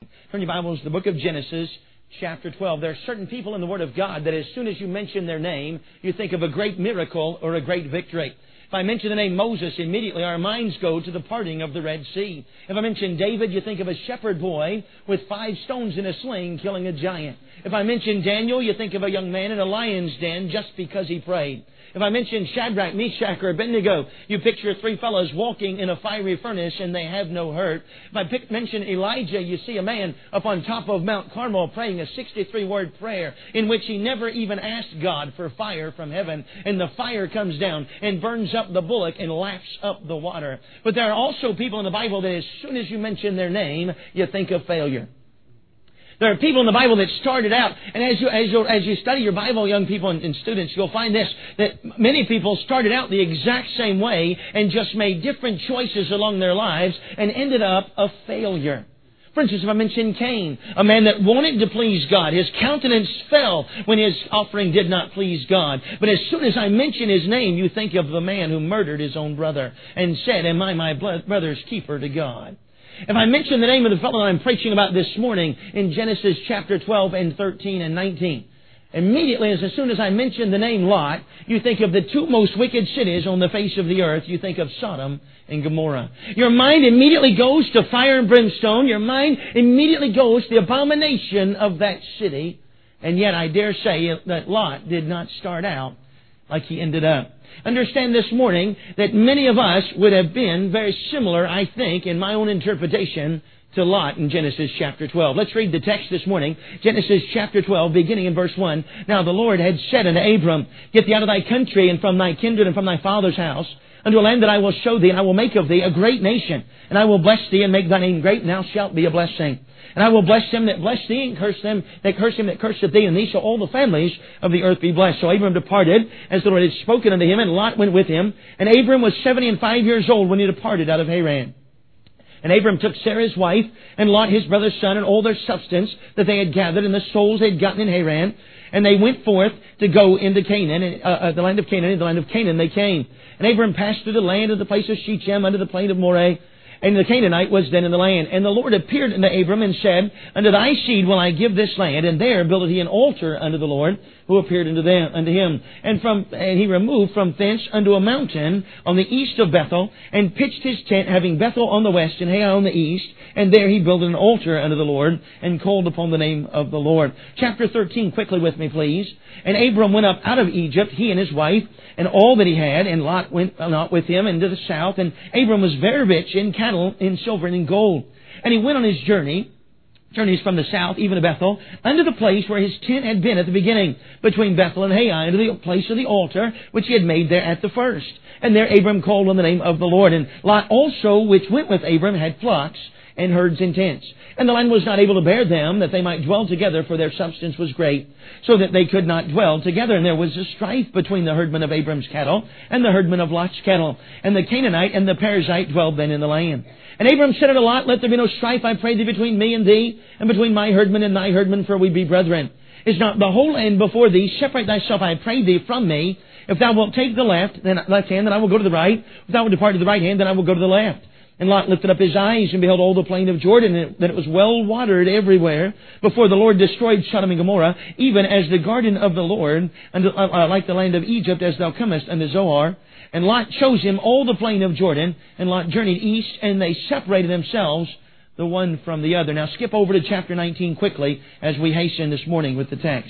Turn your Bibles to the book of Genesis, chapter 12. There are certain people in the Word of God that as soon as you mention their name, you think of a great miracle or a great victory. If I mention the name Moses, immediately our minds go to the parting of the Red Sea. If I mention David, you think of a shepherd boy with 5 stones in a sling killing a giant. If I mention Daniel, you think of a young man in a lion's den just because he prayed. If I mention Shadrach, Meshach, or Abednego, you picture 3 fellows walking in a fiery furnace and they have no hurt. If I mention Elijah, you see a man up on top of Mount Carmel praying a 63-word prayer in which he never even asked God for fire from heaven. And the fire comes down and burns up the bullock and laps up the water. But there are also people in the Bible that as soon as you mention their name, you think of failure. There are people in the Bible that started out, and as you study your Bible, young people and students, you'll find this, that many people started out the exact same way and just made different choices along their lives and ended up a failure. For instance, if I mention Cain, a man that wanted to please God, his countenance fell when his offering did not please God. But as soon as I mention his name, you think of the man who murdered his own brother and said, "Am I my brother's keeper to God?" If I mention the name of the fellow that I'm preaching about this morning in Genesis chapter 12 and 13 and 19, immediately as soon as I mention the name Lot, you think of the 2 most wicked cities on the face of the earth. You think of Sodom and Gomorrah. Your mind immediately goes to fire and brimstone. Your mind immediately goes to the abomination of that city. And yet I dare say that Lot did not start out like he ended up. Understand this morning that many of us would have been very similar, I think, in my own interpretation, to Lot in Genesis chapter 12. Let's read the text this morning. Genesis chapter 12, beginning in verse 1. Now the Lord had said unto Abram, Get thee out of thy country and from thy kindred and from thy father's house, unto a land that I will show thee, and I will make of thee a great nation. And I will bless thee and make thy name great, and thou shalt be a blessing. And I will bless them that bless thee, and curse them that curse him that curseth thee, and thee shall all the families of the earth be blessed. So Abram departed, as the Lord had spoken unto him, and Lot went with him. And Abram was 75 years old when he departed out of Haran. And Abram took Sarah his wife, and Lot his brother's son, and all their substance that they had gathered, and the souls they had gotten in Haran. And they went forth to go into Canaan, the land of Canaan. In the land of Canaan they came. And Abram passed through the land of the place of Shechem, unto the plain of Moreh. And the Canaanite was then in the land. And the Lord appeared unto Abram and said, Unto thy seed will I give this land. And there builded he an altar unto the Lord, who appeared unto him. And he removed from thence unto a mountain on the east of Bethel, and pitched his tent, having Bethel on the west and Hai on the east. And there he built an altar unto the Lord, and called upon the name of the Lord. Chapter 13, quickly with me, please. And Abram went up out of Egypt, he and his wife, and all that he had, and Lot went not with him into the south. And Abram was very rich in cattle, in silver, and in gold. And he went on his journeys from the south, even to Bethel, unto the place where his tent had been at the beginning, between Bethel and Hai, unto the place of the altar, which he had made there at the first. And there Abram called on the name of the Lord. And Lot also, which went with Abram, had flocks and herds and tents. And the land was not able to bear them, that they might dwell together, for their substance was great, so that they could not dwell together. And there was a strife between the herdmen of Abram's cattle and the herdmen of Lot's cattle. And the Canaanite and the Perizzite dwelled then in the land. And Abram said unto Lot, Let there be no strife, I pray thee, between me and thee, and between my herdmen and thy herdmen, for we be brethren. Is not the whole land before thee? Separate thyself, I pray thee, from me. If thou wilt take the left hand, then I will go to the right. If thou wilt depart to the right hand, then I will go to the left. And Lot lifted up his eyes and beheld all the plain of Jordan, and that it was well watered everywhere, before the Lord destroyed Sodom and Gomorrah, even as the garden of the Lord, like the land of Egypt, as thou comest unto Zoar. And Lot chose him all the plain of Jordan, and Lot journeyed east, and they separated themselves, the one from the other. Now skip over to chapter 19 quickly, as we hasten this morning with the text.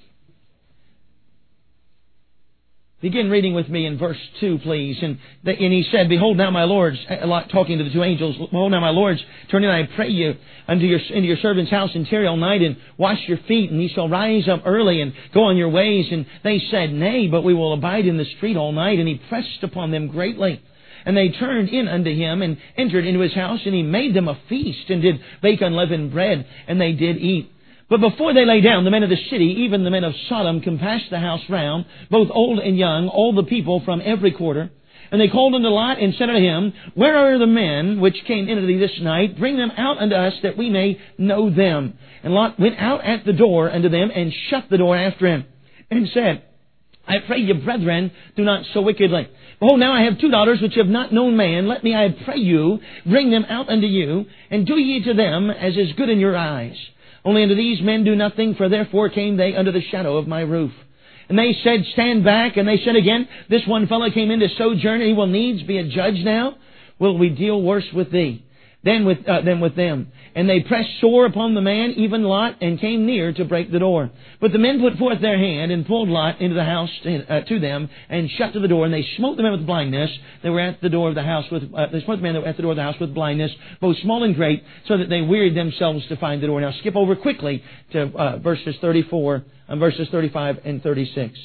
Begin reading with me in verse 2, please. And he said, Behold now, my lords, Lot talking to the 2 angels, Behold now, my lords, turn in, I pray you, into your servant's house, and tarry all night, and wash your feet, and ye shall rise up early, and go on your ways. And they said, Nay, but we will abide in the street all night. And he pressed upon them greatly. And they turned in unto him, and entered into his house, and he made them a feast, and did bake unleavened bread, and they did eat. But before they lay down, the men of the city, even the men of Sodom, compassed the house round, both old and young, all the people from every quarter. And they called unto Lot, and said unto him, Where are the men which came into thee this night? Bring them out unto us, that we may know them. And Lot went out at the door unto them, and shut the door after him, and said, I pray you, brethren, do not so wickedly. Behold, now I have 2 daughters which have not known man. Let me, I pray you, bring them out unto you, and do ye to them as is good in your eyes. Only unto these men do nothing, for therefore came they under the shadow of my roof. And they said, stand back. And they said again, this one fellow came in to sojourn, and he will needs be a judge now. Will we deal worse with thee than with them? And they pressed sore upon the man, even Lot, and came near to break the door. But the men put forth their hand and pulled Lot into the house to them, and shut to the door. And they smote the men with blindness. They were at the door of the house they smote the men that were at the door of the house with blindness, both small and great, so that they wearied themselves to find the door. Now skip over quickly to verses 34 and verses 35 and 36.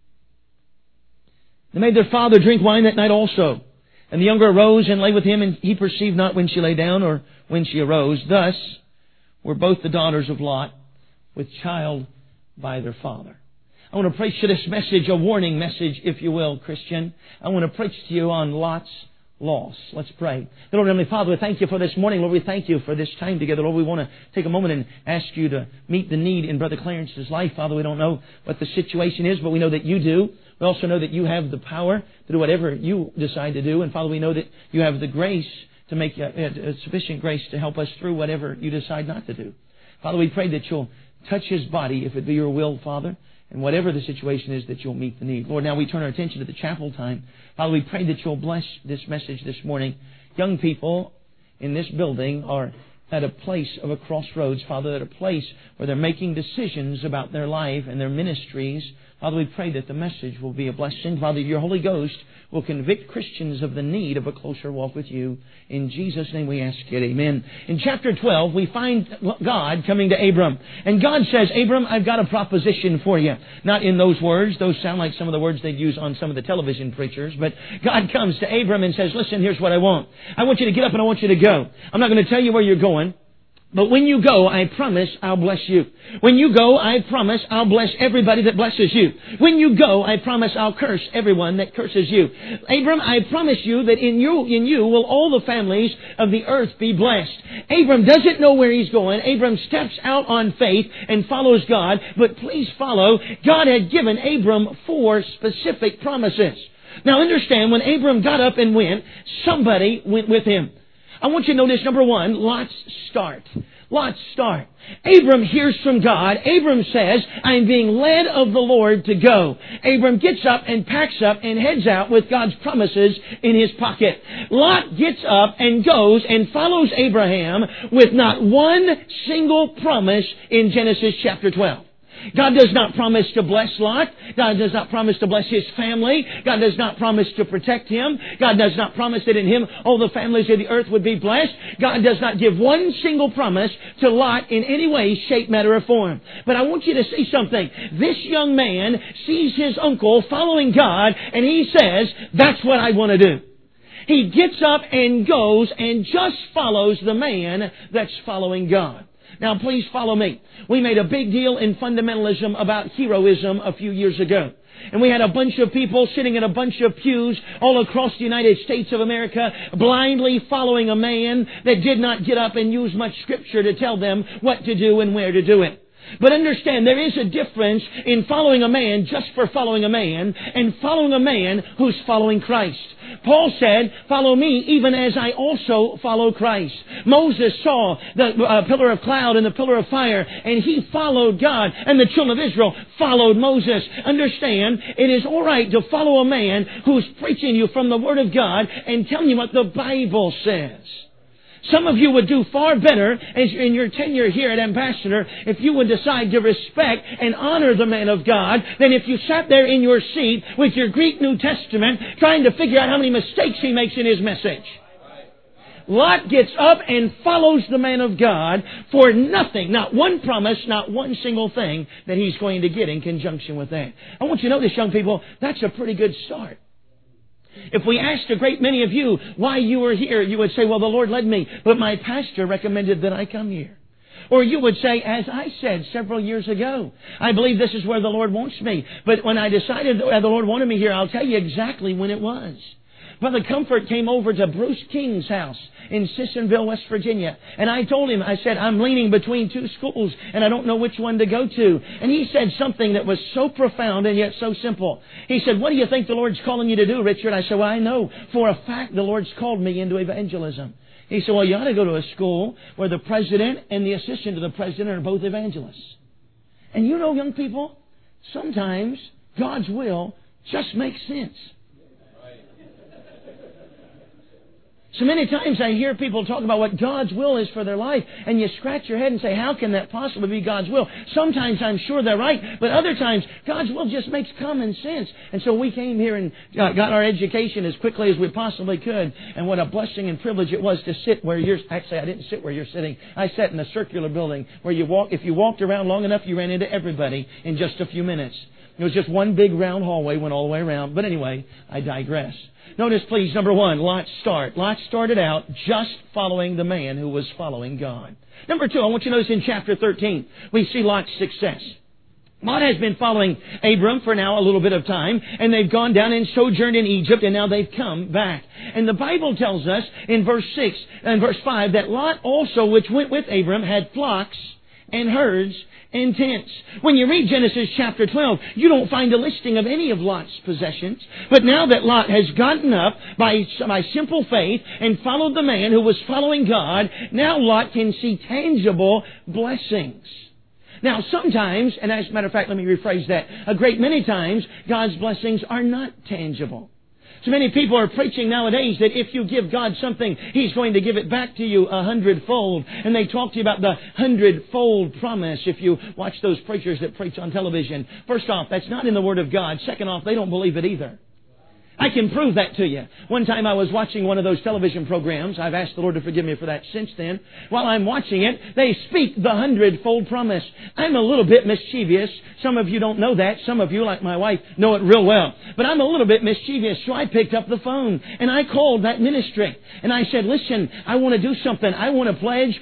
They made their father drink wine that night also. And the younger arose and lay with him, and he perceived not when she lay down or when she arose. Thus were both the daughters of Lot with child by their father. I want to preach to this message, a warning message, if you will, Christian. I want to preach to you on Lot's loss. Let's pray. Lord, Heavenly Father, we thank you for this morning. Lord, we thank you for this time together. Lord, we want to take a moment and ask you to meet the need in Brother Clarence's life. Father, we don't know what the situation is, but we know that you do. We also know that you have the power to do whatever you decide to do. And Father, we know that you have the grace to make sufficient grace to help us through whatever you decide not to do. Father, we pray that you'll touch his body, if it be your will, Father. And whatever the situation is, that you'll meet the need. Lord, now we turn our attention to the chapel time. Father, we pray that you'll bless this message this morning. Young people in this building are at a place of a crossroads, Father, at a place where they're making decisions about their life and their ministries. Father, we pray that the message will be a blessing. Father, your Holy Ghost will convict Christians of the need of a closer walk with you. In Jesus' name we ask it. Amen. In chapter 12, we find God coming to Abram. And God says, Abram, I've got a proposition for you. Not in those words. Those sound like some of the words they'd use on some of the television preachers. But God comes to Abram and says, listen, here's what I want. I want you to get up and I want you to go. I'm not going to tell you where you're going. But when you go, I promise I'll bless you. When you go, I promise I'll bless everybody that blesses you. When you go, I promise I'll curse everyone that curses you. Abram, I promise you that in you will all the families of the earth be blessed. Abram doesn't know where he's going. Abram steps out on faith and follows God. But please follow, God had given Abram 4 specific promises. Now understand, when Abram got up and went, somebody went with him. I want you to notice, number 1, Lot's start. Lot's start. Abram hears from God. Abram says, I'm being led of the Lord to go. Abram gets up and packs up and heads out with God's promises in his pocket. Lot gets up and goes and follows Abraham with not one single promise in Genesis chapter 12. God does not promise to bless Lot. God does not promise to bless his family. God does not promise to protect him. God does not promise that in him all the families of the earth would be blessed. God does not give one single promise to Lot in any way, shape, matter, or form. But I want you to see something. This young man sees his uncle following God, and he says, that's what I want to do. He gets up and goes and just follows the man that's following God. Now, please follow me. We made a big deal in fundamentalism about heroism a few years ago. And we had a bunch of people sitting in a bunch of pews all across the United States of America, blindly following a man that did not get up and use much scripture to tell them what to do and where to do it. But understand, there is a difference in following a man just for following a man and following a man who's following Christ. Paul said, follow me even as I also follow Christ. Moses saw the pillar of cloud and the pillar of fire, and he followed God, and the children of Israel followed Moses. Understand, it is all right to follow a man who's preaching you from the Word of God and telling you what the Bible says. Some of you would do far better as in your tenure here at Ambassador if you would decide to respect and honor the man of God than if you sat there in your seat with your Greek New Testament trying to figure out how many mistakes he makes in his message. Lot gets up and follows the man of God for nothing, not one promise, not one single thing that he's going to get in conjunction with that. I want you to notice, young people, that's a pretty good start. If we asked a great many of you why you were here, you would say, well, the Lord led me, but my pastor recommended that I come here. Or you would say, as I said several years ago, I believe this is where the Lord wants me. But when I decided that the Lord wanted me here, I'll tell you exactly when it was. Brother Comfort came over to Bruce King's house in Sissonville, West Virginia. And I told him, I said, I'm leaning between two schools and I don't know which one to go to. And he said something that was so profound and yet so simple. He said, what do you think the Lord's calling you to do, Richard? I said, well, I know for a fact the Lord's called me into evangelism. He said, well, you ought to go to a school where the president and the assistant to the president are both evangelists. And you know, young people, sometimes God's will just makes sense. So many times I hear people talk about what God's will is for their life, and you scratch your head and say, how can that possibly be God's will? Sometimes I'm sure they're right, but other times God's will just makes common sense. And so we came here and got our education as quickly as we possibly could, and what a blessing and privilege it was to sit where you're... Actually, I didn't sit where you're sitting. I sat in a circular building where if you walked around long enough, you ran into everybody in just a few minutes. It was just one big round hallway, went all the way around. But anyway, I digress. Notice, please, number one, Lot's start. Lot started out just following the man who was following God. Number two, I want you to notice in chapter 13, we see Lot's success. Lot has been following Abram for now a little bit of time, and they've gone down and sojourned in Egypt, and now they've come back. And the Bible tells us in verse 6 and verse 5 that Lot also, which went with Abram, had flocks and herds and tents. When you read Genesis chapter 12, you don't find a listing of any of Lot's possessions. But now that Lot has gotten up by simple faith and followed the man who was following God, now Lot can see tangible blessings. Now sometimes, and as a matter of fact, let me rephrase that, a great many times, God's blessings are not tangible. So many people are preaching nowadays that if you give God something, He's going to give it back to you 100-fold. And they talk to you about the 100-fold promise if you watch those preachers that preach on television. First off, that's not in the Word of God. Second off, they don't believe it either. I can prove that to you. One time I was watching one of those television programs. I've asked the Lord to forgive me for that since then. While I'm watching it, they speak the 100-fold promise. I'm a little bit mischievous. Some of you don't know that. Some of you, like my wife, know it real well. But I'm a little bit mischievous, so I picked up the phone and I called that ministry. And I said, listen, I want to do something. I want to pledge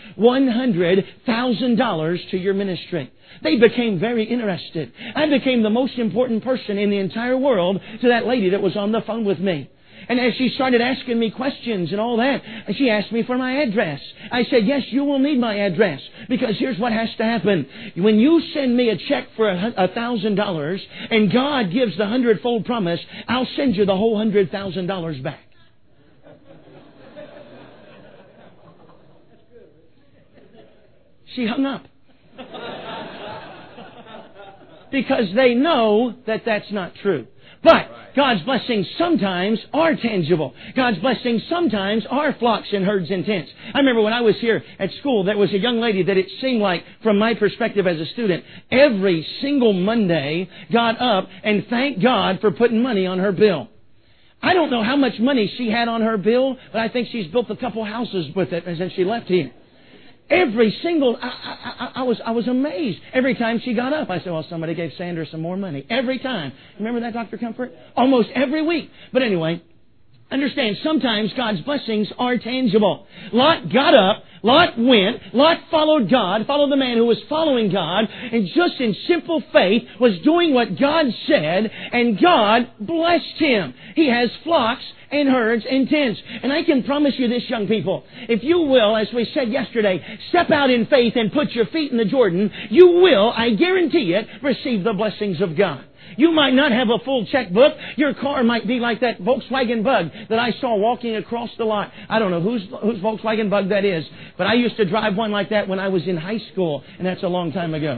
$100,000 to your ministry. They became very interested. I became the most important person in the entire world to that lady that was on the phone with me. And as she started asking me questions and all that, she asked me for my address. I said, yes, you will need my address. Because here's what has to happen. When you send me a check for $1,000 and God gives the 100-fold promise, I'll send you the whole $100,000 back. She hung up. Because they know that that's not true. But God's blessings sometimes are tangible. God's blessings sometimes are flocks and herds and tents. I remember when I was here at school, there was a young lady that it seemed like, from my perspective as a student, every single Monday got up and thanked God for putting money on her bill. I don't know how much money she had on her bill, but I think she's built a couple houses with it since she left here. Every single, I was amazed. Every time she got up, I said, well, somebody gave Sandra some more money. Every time. Remember that, Dr. Comfort? Almost every week. But anyway, understand, sometimes God's blessings are tangible. Lot got up, Lot went, Lot followed God, followed the man who was following God, and just in simple faith was doing what God said, and God blessed him. He has flocks and herds and tents. And I can promise you this, young people, if you will, as we said yesterday, step out in faith and put your feet in the Jordan, you will, I guarantee it, receive the blessings of God. You might not have a full checkbook. Your car might be like that Volkswagen Bug that I saw walking across the lot. I don't know whose Volkswagen Bug that is, but I used to drive one like that when I was in high school, and that's a long time ago.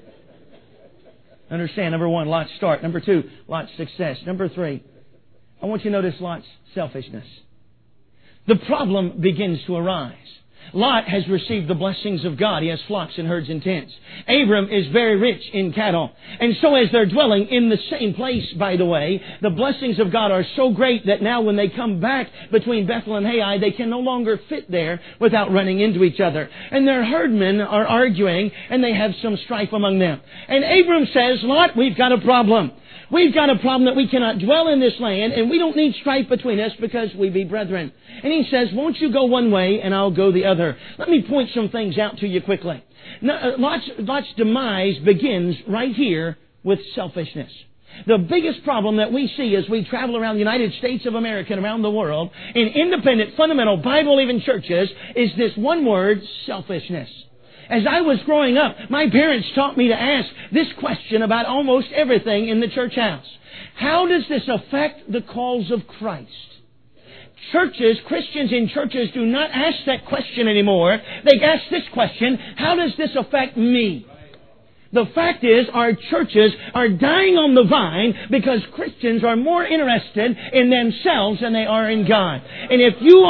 Understand, number one, Lot's start. Number two, Lot's success. Number three, I want you to notice Lot's selfishness. The problem begins to arise. Lot has received the blessings of God. He has flocks and herds and tents. Abram is very rich in cattle. And so as they're dwelling in the same place, by the way, the blessings of God are so great that now when they come back between Bethel and Hai, they can no longer fit there without running into each other. And their herdmen are arguing, and they have some strife among them. And Abram says, Lot, we've got a problem. We've got a problem that we cannot dwell in this land, and we don't need strife between us because we be brethren. And he says, won't you go one way and I'll go the other? Let me point some things out to you quickly. Now, Lot's demise begins right here with selfishness. The biggest problem that we see as we travel around the United States of America and around the world in independent, fundamental, Bible-believing churches is this one word, selfishness. As I was growing up, my parents taught me to ask this question about almost everything in the church house. How does this affect the cause of Christ? Churches, Christians in churches do not ask that question anymore. They ask this question, how does this affect me? The fact is, our churches are dying on the vine because Christians are more interested in themselves than they are in God. And if you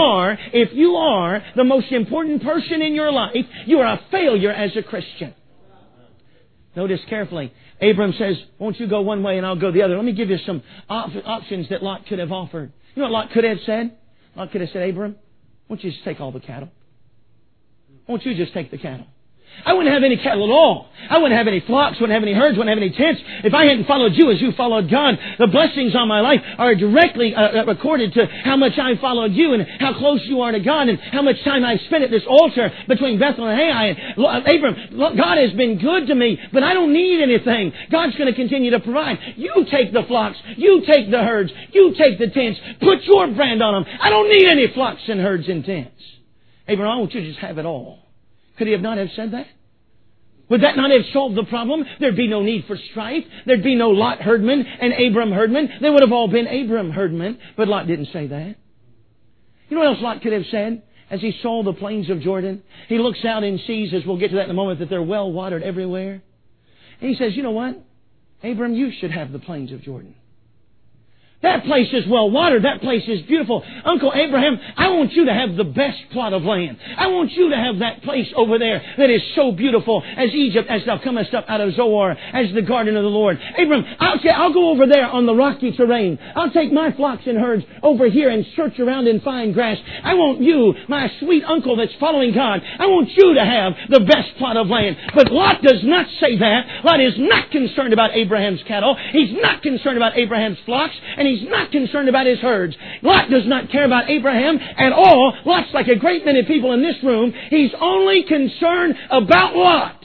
are the most important person in your life, you are a failure as a Christian. Notice carefully. Abram says, won't you go one way and I'll go the other. Let me give you some options that Lot could have offered. You know what Lot could have said? Lot could have said, Abram, won't you just take all the cattle? Won't you just take the cattle? I wouldn't have any cattle at all. I wouldn't have any flocks, wouldn't have any herds, wouldn't have any tents. If I hadn't followed you as you followed God, the blessings on my life are directly accorded to how much I followed you and how close you are to God and how much time I've spent at this altar between Bethel and Ai. And Abram, God has been good to me, but I don't need anything. God's going to continue to provide. You take the flocks. You take the herds. You take the tents. Put your brand on them. I don't need any flocks and herds and tents. Abram, I want you to just have it all. Could he have not have said that? Would that not have solved the problem? There'd be no need for strife. There'd be no Lot herdman and Abram herdman. They would have all been Abram herdmen. But Lot didn't say that. You know what else Lot could have said? As he saw the plains of Jordan, he looks out and sees, as we'll get to that in a moment, that they're well watered everywhere. And he says, you know what? Abram, you should have the plains of Jordan. That place is well watered. That place is beautiful. Uncle Abraham, I want you to have the best plot of land. I want you to have that place over there that is so beautiful as Egypt, as thou comest up out of Zoar, as the garden of the Lord. Abraham, I'll go over there on the rocky terrain. I'll take my flocks and herds over here and search around in fine grass. I want you, my sweet uncle that's following God, I want you to have the best plot of land. But Lot does not say that. Lot is not concerned about Abraham's cattle. He's not concerned about Abraham's flocks. And he's not concerned about his herds. Lot does not care about Abraham at all. Lot's like a great many people in this room. He's only concerned about Lot.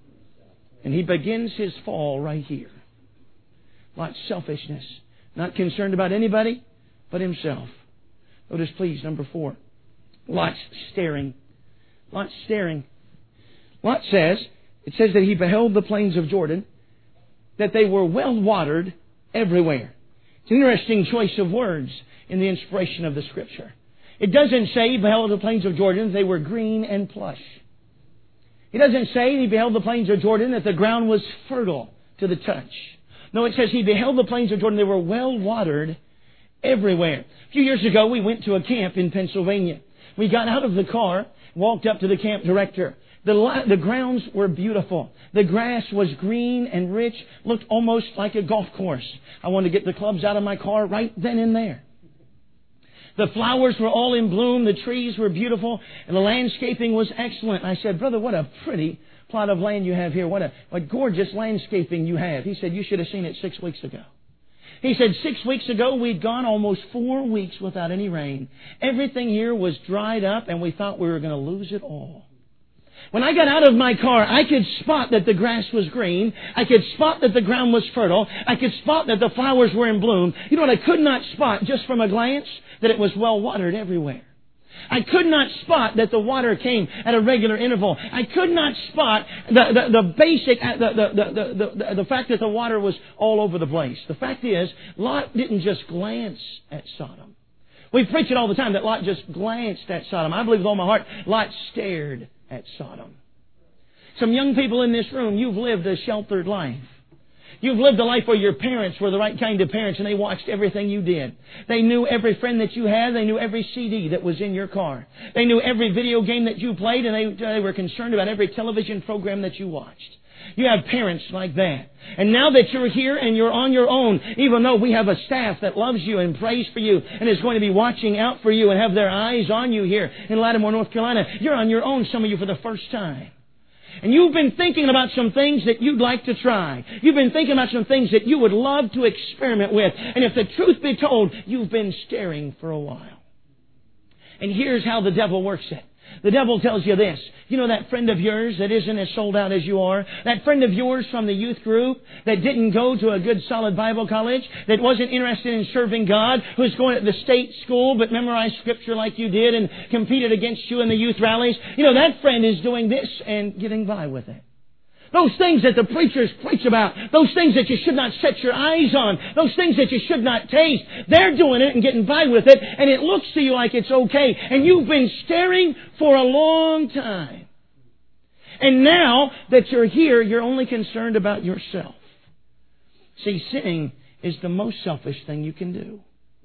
And he begins his fall right here. Lot's selfishness. Not concerned about anybody but himself. Notice please, number 4. Lot's staring. Lot's staring. Lot says, it says that he beheld the plains of Jordan, that they were well watered everywhere. It's an interesting choice of words in the inspiration of the Scripture. It doesn't say he beheld the plains of Jordan, they were green and plush. It doesn't say he beheld the plains of Jordan, that the ground was fertile to the touch. No, it says he beheld the plains of Jordan, they were well watered everywhere. A few years ago, we went to a camp in Pennsylvania. We got out of the car, walked up to the camp director. The grounds were beautiful. The grass was green and rich, looked almost like a golf course. I wanted to get the clubs out of my car right then and there. The flowers were all in bloom, the trees were beautiful, and the landscaping was excellent. I said, brother, what a pretty plot of land you have here. What gorgeous landscaping you have. He said, you should have seen it 6 weeks ago. He said 6 weeks ago we'd gone almost 4 weeks without any rain. Everything here was dried up and we thought we were going to lose it all. When I got out of my car, I could spot that the grass was green. I could spot that the ground was fertile. I could spot that the flowers were in bloom. You know what I could not spot just from a glance? That it was well watered everywhere. I could not spot that the water came at a regular interval. I could not spot the fact that the water was all over the place. The fact is, Lot didn't just glance at Sodom. We preach it all the time that Lot just glanced at Sodom. I believe with all my heart, Lot stared at Sodom. Some young people in this room, you've lived a sheltered life. You've lived a life where your parents were the right kind of parents and they watched everything you did. They knew every friend that you had. They knew every CD that was in your car. They knew every video game that you played, and they were concerned about every television program that you watched. You have parents like that. And now that you're here and you're on your own, even though we have a staff that loves you and prays for you and is going to be watching out for you and have their eyes on you here in Lattimore, North Carolina, you're on your own, some of you, for the first time. And you've been thinking about some things that you'd like to try. You've been thinking about some things that you would love to experiment with. And if the truth be told, you've been staring for a while. And here's how the devil works it. The devil tells you this. You know that friend of yours that isn't as sold out as you are? That friend of yours from the youth group that didn't go to a good solid Bible college, that wasn't interested in serving God, who's going to the state school but memorized Scripture like you did and competed against you in the youth rallies? You know, that friend is doing this and getting by with it. Those things that the preachers preach about, those things that you should not set your eyes on, those things that you should not taste, they're doing it and getting by with it, and it looks to you like it's okay. And you've been staring for a long time. And now that you're here, you're only concerned about yourself. See, sinning is the most selfish thing you can do.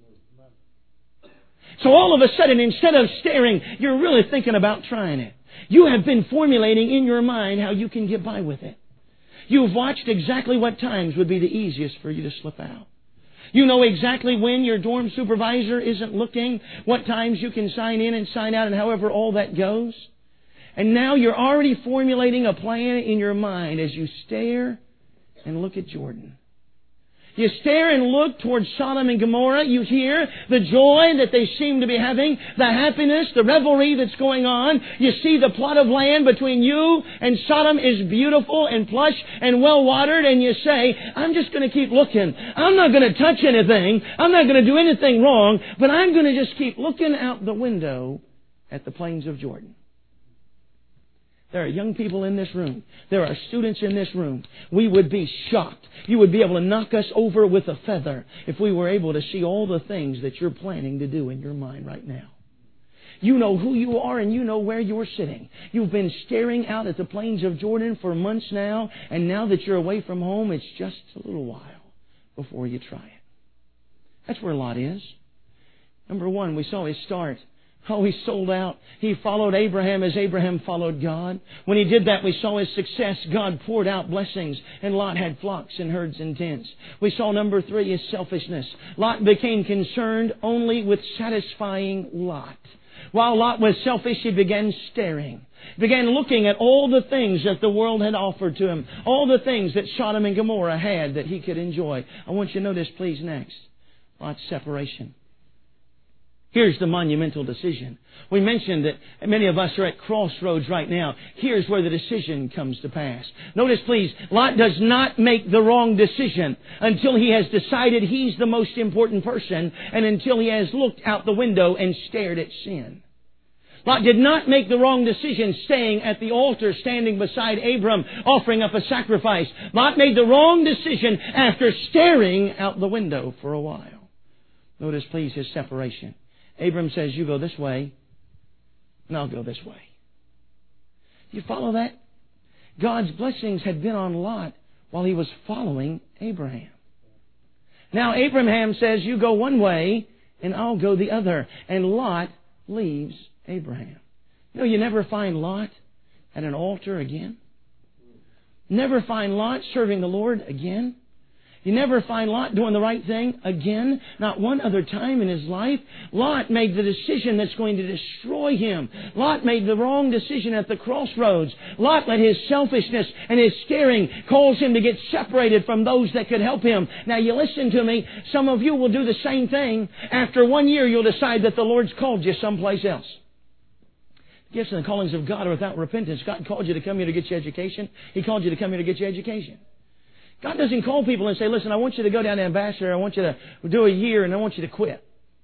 So all of a sudden, instead of staring, you're really thinking about trying it. You have been formulating in your mind how you can get by with it. You've watched exactly what times would be the easiest for you to slip out. You know exactly when your dorm supervisor isn't looking, what times you can sign in and sign out, and however all that goes. And now you're already formulating a plan in your mind as you stare and look at Jordan. You stare and look towards Sodom and Gomorrah. You hear the joy that they seem to be having, the happiness, the revelry that's going on. You see the plot of land between you and Sodom is beautiful and plush and well-watered, and you say, I'm just going to keep looking. I'm not going to touch anything. I'm not going to do anything wrong, but I'm going to just keep looking out the window at the plains of Jordan. There are young people in this room. There are students in this room. We would be shocked. You would be able to knock us over with a feather if we were able to see all the things that you're planning to do in your mind right now. You know who you are and you know where you're sitting. You've been staring out at the plains of Jordan for months now, and now that you're away from home, it's just a little while before you try it. That's where Lot is. Number one, we saw his start. Oh, he sold out. He followed Abraham as Abraham followed God. When he did that, we saw his success. God poured out blessings, and Lot had flocks and herds and tents. We saw number three, his selfishness. Lot became concerned only with satisfying Lot. While Lot was selfish, he began staring. Began looking at all the things that the world had offered to him. All the things that Sodom and Gomorrah had that he could enjoy. I want you to notice, please, next. Lot's separation. Here's the monumental decision. We mentioned that many of us are at crossroads right now. Here's where the decision comes to pass. Notice, please, Lot does not make the wrong decision until he has decided he's the most important person and until he has looked out the window and stared at sin. Lot did not make the wrong decision staying at the altar, standing beside Abram, offering up a sacrifice. Lot made the wrong decision after staring out the window for a while. Notice, please, his separation. Abram says, you go this way, and I'll go this way. You follow that? God's blessings had been on Lot while he was following Abraham. Now Abraham says, you go one way, and I'll go the other. And Lot leaves Abraham. You know, you never find Lot at an altar again. Never find Lot serving the Lord again. You never find Lot doing the right thing again. Not one other time in his life. Lot made the decision that's going to destroy him. Lot made the wrong decision at the crossroads. Lot let his selfishness and his staring cause him to get separated from those that could help him. Now you listen to me. Some of you will do the same thing. After 1 year, you'll decide that the Lord's called you someplace else. Gifts and the callings of God are without repentance. God called you to come here to get your education. He called you to come here to get your education. God doesn't call people and say, listen, I want you to go down to Ambassador, I want you to do a year, and I want you to quit.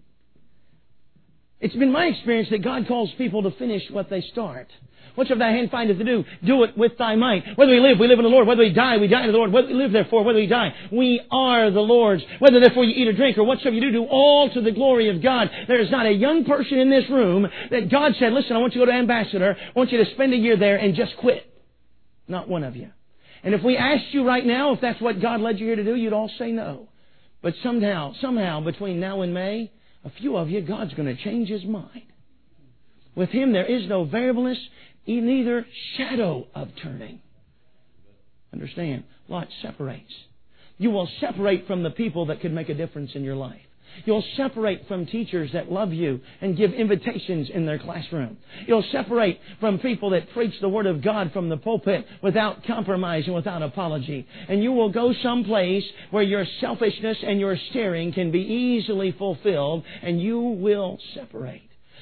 It's been my experience that God calls people to finish what they start. Whatsoever thy hand findeth to do, do it with thy might. Whether we live in the Lord. Whether we die in the Lord. Whether we live, therefore, whether we die, we are the Lord's. Whether therefore you eat or drink or whatsoever you do all to the glory of God. There is not a young person in this room that God said, listen, I want you to go to Ambassador, I want you to spend a year there and just quit. Not one of you. And if we asked you right now if that's what God led you here to do, you'd all say no. But somehow, between now and May, a few of you, God's going to change His mind. With Him there is no variableness, neither shadow of turning. Understand? Lot separates. You will separate from the people that could make a difference in your life. You'll separate from teachers that love you and give invitations in their classroom. You'll separate from people that preach the Word of God from the pulpit without compromise and without apology. And you will go someplace where your selfishness and your staring can be easily fulfilled, and you will separate.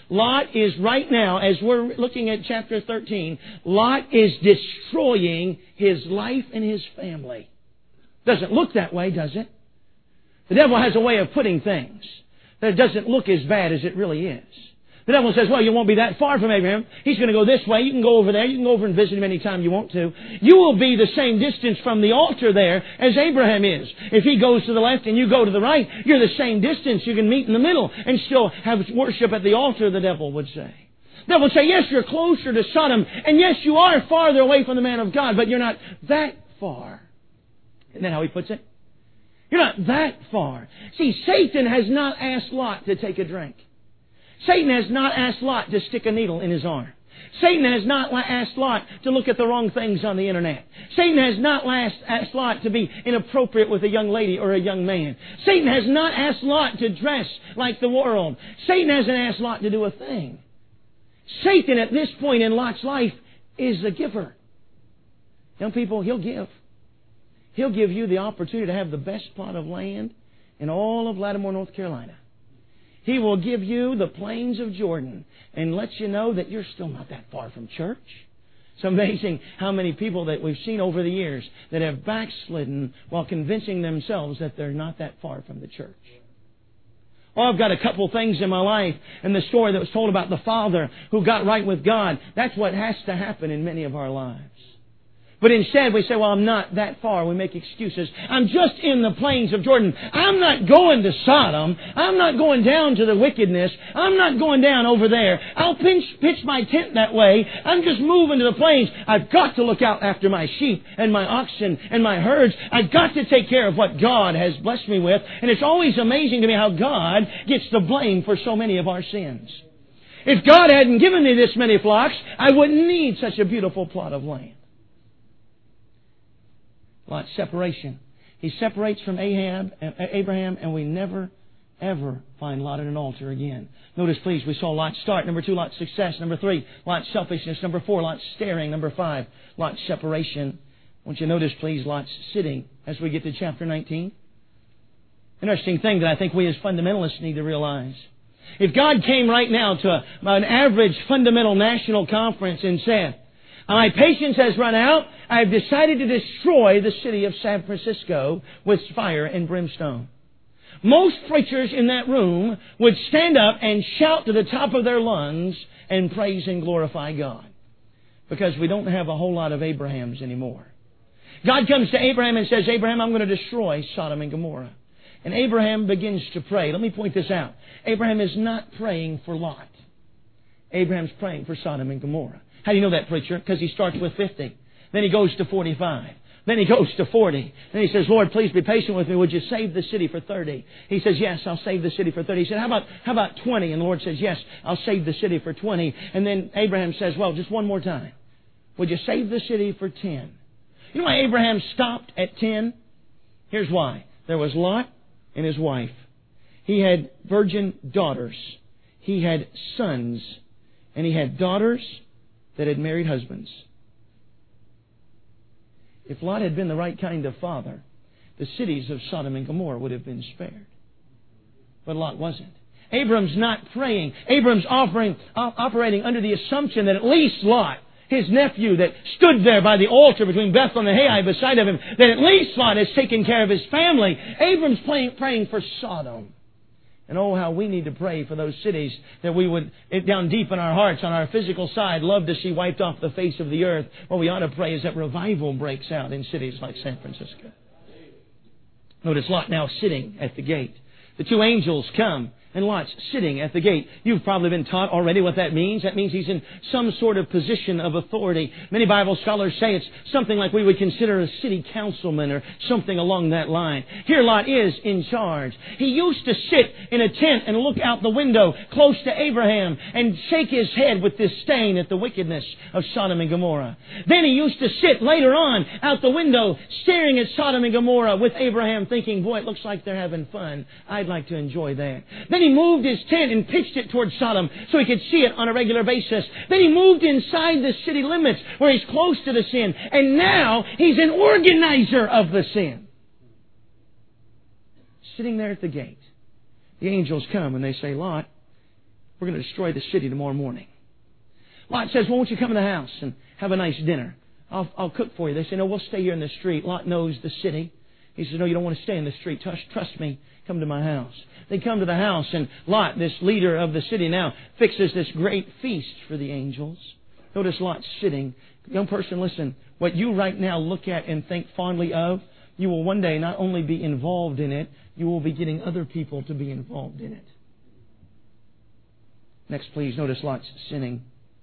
Lot is right now, as we're looking at chapter 13, Lot is destroying his life and his family. Doesn't look that way, does it? The devil has a way of putting things that it doesn't look as bad as it really is. The devil says, well, you won't be that far from Abraham. He's going to go this way. You can go over there. You can go over and visit him anytime you want to. You will be the same distance from the altar there as Abraham is. If he goes to the left and you go to the right, you're the same distance. You can meet in the middle and still have worship at the altar, the devil would say. The devil would say, yes, you're closer to Sodom, and yes, you are farther away from the man of God, but you're not that far. Isn't that how he puts it? You're not that far. See, Satan has not asked Lot to take a drink. Satan has not asked Lot to stick a needle in his arm. Satan has not asked Lot to look at the wrong things on the internet. Satan has not asked Lot to be inappropriate with a young lady or a young man. Satan has not asked Lot to dress like the world. Satan hasn't asked Lot to do a thing. Satan at this point in Lot's life is a giver. Young people, he'll give. He'll give you the opportunity to have the best plot of land in all of Lattimore, North Carolina. He will give you the plains of Jordan and let you know that you're still not that far from church. It's amazing how many people that we've seen over the years that have backslidden while convincing themselves that they're not that far from the church. Oh, I've got a couple things in my life, and the story that was told about the father who got right with God, that's what has to happen in many of our lives. But instead we say, well, I'm not that far. We make excuses. I'm just in the plains of Jordan. I'm not going to Sodom. I'm not going down to the wickedness. I'm not going down over there. I'll pitch my tent that way. I'm just moving to the plains. I've got to look out after my sheep and my oxen and my herds. I've got to take care of what God has blessed me with. And it's always amazing to me how God gets the blame for so many of our sins. If God hadn't given me this many flocks, I wouldn't need such a beautiful plot of land. Lot's separation. He separates from Abraham, and we never, ever find Lot at an altar again. Notice, please, we saw Lot's start. Number 2, Lot's success. Number 3, Lot's selfishness. Number 4, Lot's staring. Number 5, Lot's separation. I want you to notice, please, Lot's sitting as we get to chapter 19. Interesting thing that I think we as fundamentalists need to realize. If God came right now to an average fundamental national conference and said, my patience has run out. I have decided to destroy the city of San Francisco with fire and brimstone. Most preachers in that room would stand up and shout to the top of their lungs and praise and glorify God. Because we don't have a whole lot of Abrahams anymore. God comes to Abraham and says, Abraham, I'm going to destroy Sodom and Gomorrah. And Abraham begins to pray. Let me point this out. Abraham is not praying for Lot. Abraham's praying for Sodom and Gomorrah. How do you know that, preacher? Because he starts with 50. Then he goes to 45. Then he goes to 40. Then he says, Lord, please be patient with me. Would you save the city for 30? He says, yes, I'll save the city for 30. He said, how about 20? And the Lord says, yes, I'll save the city for 20. And then Abraham says, well, just one more time. Would you save the city for 10? You know why Abraham stopped at 10? Here's why. There was Lot and his wife. He had virgin daughters. He had sons. And he had daughters that had married husbands. If Lot had been the right kind of father, the cities of Sodom and Gomorrah would have been spared. But Lot wasn't. Abram's not praying. Abram's operating under the assumption that at least Lot, his nephew that stood there by the altar between Bethel and Ai beside of him, that at least Lot has taken care of his family. Abram's praying for Sodom. And oh, how we need to pray for those cities that we would, down deep in our hearts, on our physical side, love to see wiped off the face of the earth. What we ought to pray is that revival breaks out in cities like San Francisco. Notice Lot now sitting at the gate. The two angels come, and Lot's sitting at the gate. You've probably been taught already what that means. That means he's in some sort of position of authority. Many Bible scholars say it's something like we would consider a city councilman or something along that line. Here Lot is in charge. He used to sit in a tent and look out the window close to Abraham and shake his head with disdain at the wickedness of Sodom and Gomorrah. Then he used to sit later on out the window staring at Sodom and Gomorrah with Abraham thinking, boy, it looks like they're having fun. I'd like to enjoy that. Then he moved his tent and pitched it towards Sodom so he could see it on a regular basis. Then he moved inside the city limits where he's close to the sin. And now he's an organizer of the sin. Sitting there at the gate, the angels come and they say, Lot, We're going to destroy the city tomorrow morning. Lot says, well, won't you come in the house and have a nice dinner? I'll cook for you. They say, no, we'll stay here in the street. Lot knows the city. He says, no, you don't want to stay in the street. Trust me. Come to my house. They come to the house, and Lot, this leader of the city now, fixes this great feast for the angels. Notice Lot sitting. Young person, listen. What you right now look at and think fondly of, you will one day not only be involved in it, you will be getting other people to be involved in it. Next, please, notice Lot's sinning.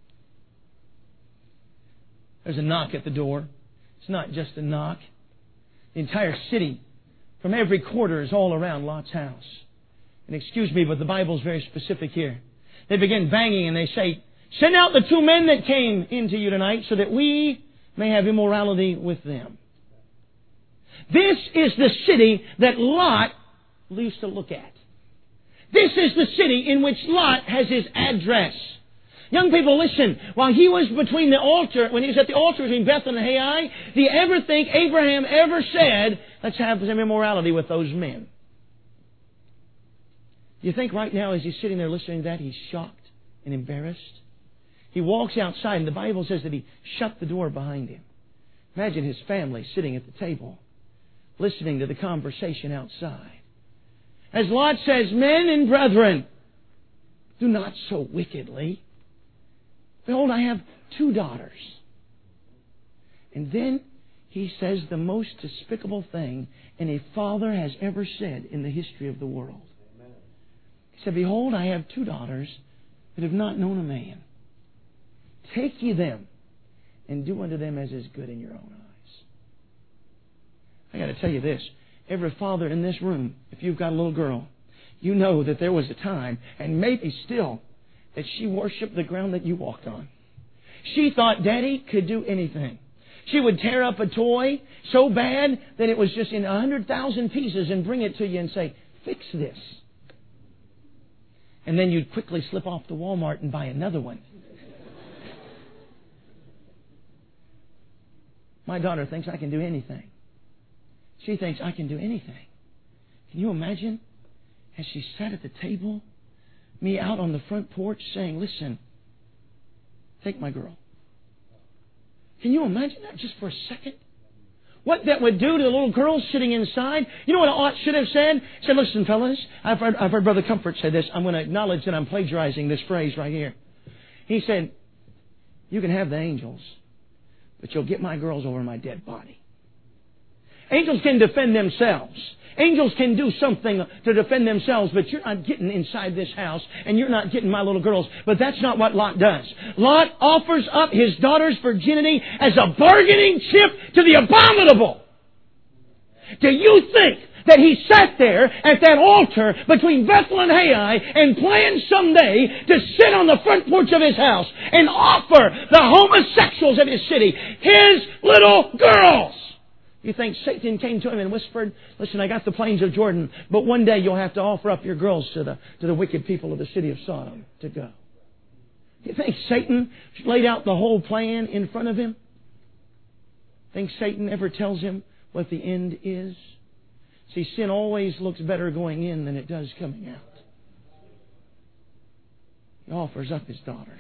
There's a knock at the door. It's not just a knock. The entire city, from every quarter, is all around Lot's house. And excuse me, but the Bible's very specific here. They begin banging and they say, send out the 2 men that came into you tonight so that we may have immorality with them. This is the city that Lot used to look at. This is the city in which Lot has his address. Young people, listen. While he was between the altar, when he was at the altar between Bethel and Ai, do you ever think Abraham ever said, let's have some immorality with those men? Do you think right now as he's sitting there listening to that, he's shocked and embarrassed? He walks outside and the Bible says that he shut the door behind him. Imagine his family sitting at the table, listening to the conversation outside. As Lot says, men and brethren, do not so wickedly. Behold, I have 2 daughters. And then he says the most despicable thing any father has ever said in the history of the world. He said, behold, I have 2 daughters that have not known a man. Take ye them and do unto them as is good in your own eyes. I got to tell you this. Every father in this room, if you've got a little girl, you know that there was a time, and maybe still, that she worshipped the ground that you walked on. She thought Daddy could do anything. She would tear up a toy so bad that it was just in 100,000 pieces and bring it to you and say, fix this. And then you'd quickly slip off to Walmart and buy another one. My daughter thinks I can do anything. She thinks I can do anything. Can you imagine? As she sat at the table, me out on the front porch saying, listen, take my girl. Can you imagine that just for a second? What that would do to the little girls sitting inside? You know what Ott should have said? He said, listen, fellas, I've heard Brother Comfort say this. I'm going to acknowledge that I'm plagiarizing this phrase right here. He said, you can have the angels, but you'll get my girls over my dead body. Angels can defend themselves. Angels can do something to defend themselves, but you're not getting inside this house, and you're not getting my little girls. But that's not what Lot does. Lot offers up his daughter's virginity as a bargaining chip to the abominable. Do you think that he sat there at that altar between Bethel and Ai and planned someday to sit on the front porch of his house and offer the homosexuals of his city his little girls? You think Satan came to him and whispered, listen, I got the plains of Jordan, but one day you'll have to offer up your girls to the wicked people of the city of Sodom to go. You think Satan laid out the whole plan in front of him? Think Satan ever tells him what the end is? See, sin always looks better going in than it does coming out. He offers up his daughters.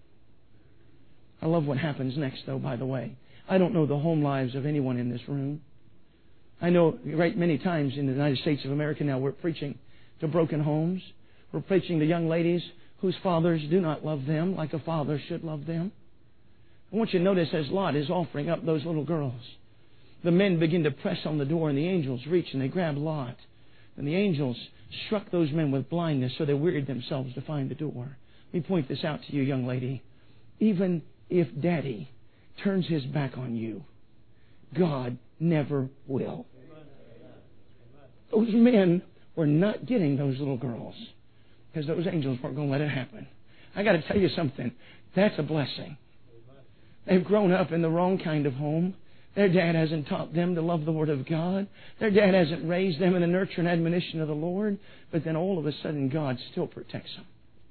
I love what happens next, though, by the way. I don't know the home lives of anyone in this room. I know right many times in the United States of America now we're preaching to broken homes. We're preaching to young ladies whose fathers do not love them like a father should love them. I want you to notice as Lot is offering up those little girls, the men begin to press on the door and the angels reach and they grab Lot. And the angels struck those men with blindness so they wearied themselves to find the door. Let me point this out to you, young lady. Even if Daddy turns his back on you, God never will. Those men were not getting those little girls because those angels weren't going to let it happen. I got to tell you something. That's a blessing. They've grown up in the wrong kind of home. Their dad hasn't taught them to love the Word of God. Their dad hasn't raised them in the nurture and admonition of the Lord. But then all of a sudden God still protects them.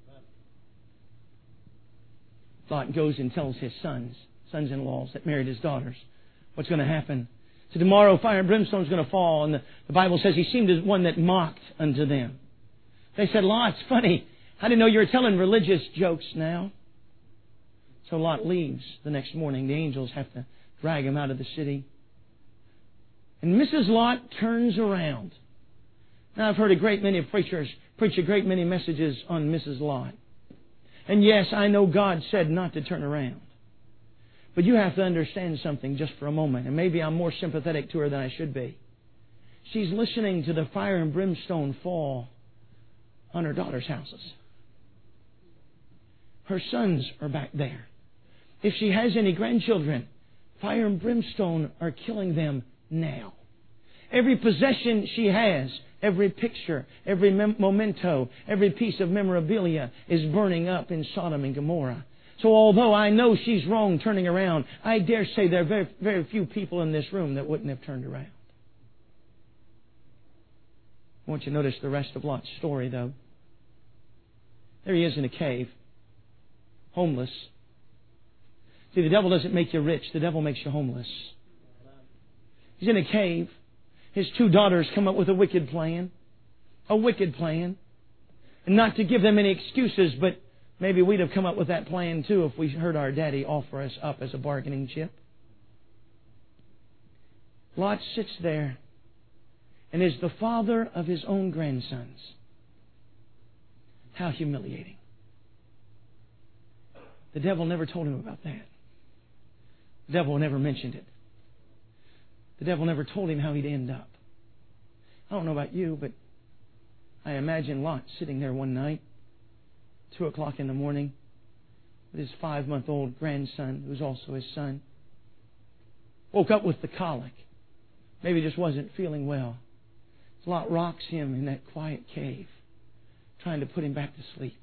Lot goes and tells his sons-in-laws that married his daughters, what's going to happen. So tomorrow fire and brimstone is going to fall. And the Bible says he seemed as one that mocked unto them. They said, Lot, it's funny. I didn't know you were telling religious jokes now. So Lot leaves the next morning. The angels have to drag him out of the city. And Mrs. Lot turns around. Now, I've heard a great many preachers preach a great many messages on Mrs. Lot. And yes, I know God said not to turn around. But you have to understand something just for a moment. And maybe I'm more sympathetic to her than I should be. She's listening to the fire and brimstone fall on her daughter's houses. Her sons are back there. If she has any grandchildren, fire and brimstone are killing them now. Every possession she has, every picture, every memento, every piece of memorabilia is burning up in Sodom and Gomorrah. So although I know she's wrong turning around, I dare say there are very, very few people in this room that wouldn't have turned around. I want you to notice the rest of Lot's story, though. There he is in a cave, homeless. See, the devil doesn't make you rich. The devil makes you homeless. He's in a cave. His two daughters come up with a wicked plan. A wicked plan. And not to give them any excuses, but maybe we'd have come up with that plan too if we heard our daddy offer us up as a bargaining chip. Lot sits there and is the father of his own grandsons. How humiliating. The devil never told him about that. The devil never mentioned it. The devil never told him how he'd end up. I don't know about you, but I imagine Lot sitting there one night, 2 o'clock in the morning, with his 5-month-old grandson, who's also his son. Woke up with the colic. Maybe just wasn't feeling well. Lot rocks him in that quiet cave, trying to put him back to sleep.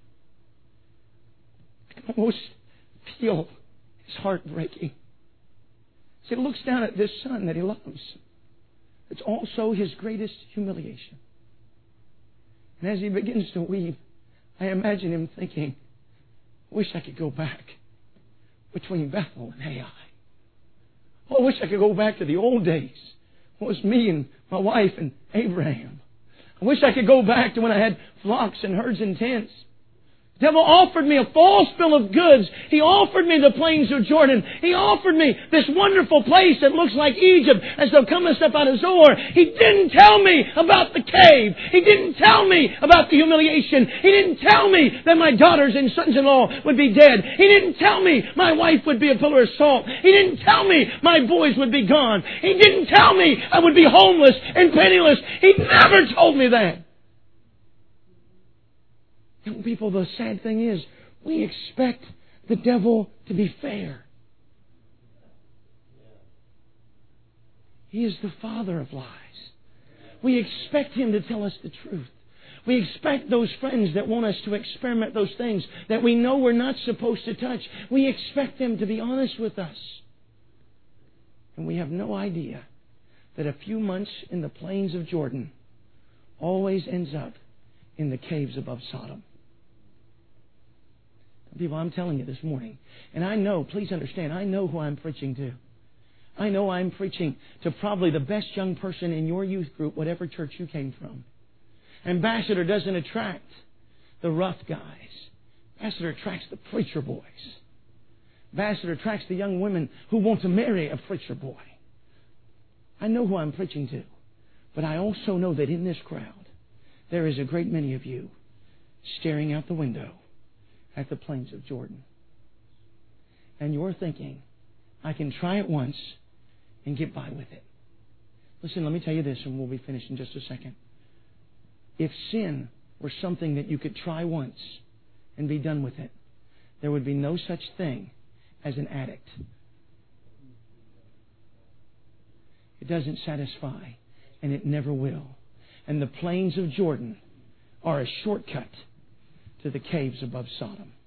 I can almost feel his heart breaking. So he looks down at this son that he loves. It's also his greatest humiliation. And as he begins to weep, I imagine him thinking, I wish I could go back between Bethel and Ai. Oh, I wish I could go back to the old days. It was me and my wife and Abraham. I wish I could go back to when I had flocks and herds and tents. The devil offered me a false bill of goods. He offered me the plains of Jordan. He offered me this wonderful place that looks like Egypt as though coming up out of Zoar. He didn't tell me about the cave. He didn't tell me about the humiliation. He didn't tell me that my daughters and sons-in-law would be dead. He didn't tell me my wife would be a pillar of salt. He didn't tell me my boys would be gone. He didn't tell me I would be homeless and penniless. He never told me that. Young people, the sad thing is, we expect the devil to be fair. He is the father of lies. We expect him to tell us the truth. We expect those friends that want us to experiment those things that we know we're not supposed to touch. We expect them to be honest with us. And we have no idea that a few months in the plains of Jordan always ends up in the caves above Sodom. People, I'm telling you this morning, and I know, please understand, I know who I'm preaching to. I know I'm preaching to probably the best young person in your youth group, whatever church you came from. Ambassador doesn't attract the rough guys. Ambassador attracts the preacher boys. Ambassador attracts the young women who want to marry a preacher boy. I know who I'm preaching to, but I also know that in this crowd, there is a great many of you staring out the window at the plains of Jordan. And you're thinking, I can try it once and get by with it. Listen, let me tell you this, and we'll be finished in just a second. If sin were something that you could try once and be done with it, there would be no such thing as an addict. It doesn't satisfy, and it never will. And the plains of Jordan are a shortcut to the caves above Sodom.